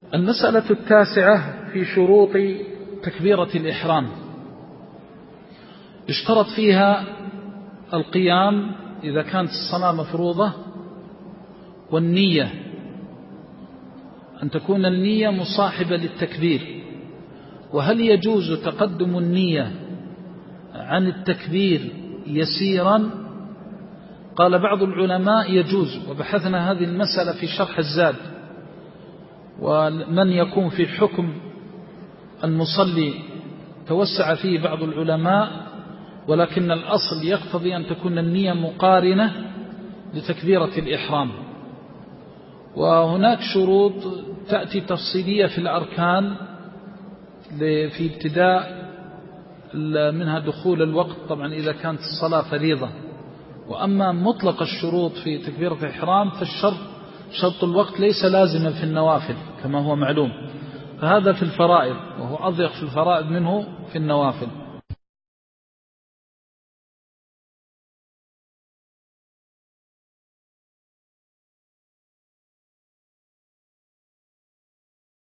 المسألة التاسعة في شروط تكبيرة الإحرام، اشترط فيها القيام إذا كانت الصلاة مفروضة، والنية أن تكون النية مصاحبة للتكبير. وهل يجوز تقدم النية عن التكبير يسيرا؟ قال بعض العلماء يجوز، وبحثنا هذه المسألة في شرح الزاد، ومن يكون في حكم المصلي توسع فيه بعض العلماء، ولكن الأصل يقتضي أن تكون النية مقارنة لتكبيرة الإحرام. وهناك شروط تأتي تفصيلية في الأركان في ابتداء منها دخول الوقت، طبعا إذا كانت الصلاة فريضة. وأما مطلق الشروط في تكبيرة الإحرام فالشرط شرط الوقت ليس لازما في النوافل كما هو معلوم، فهذا في الفرائض، وهو أضيق في الفرائض منه في النوافل.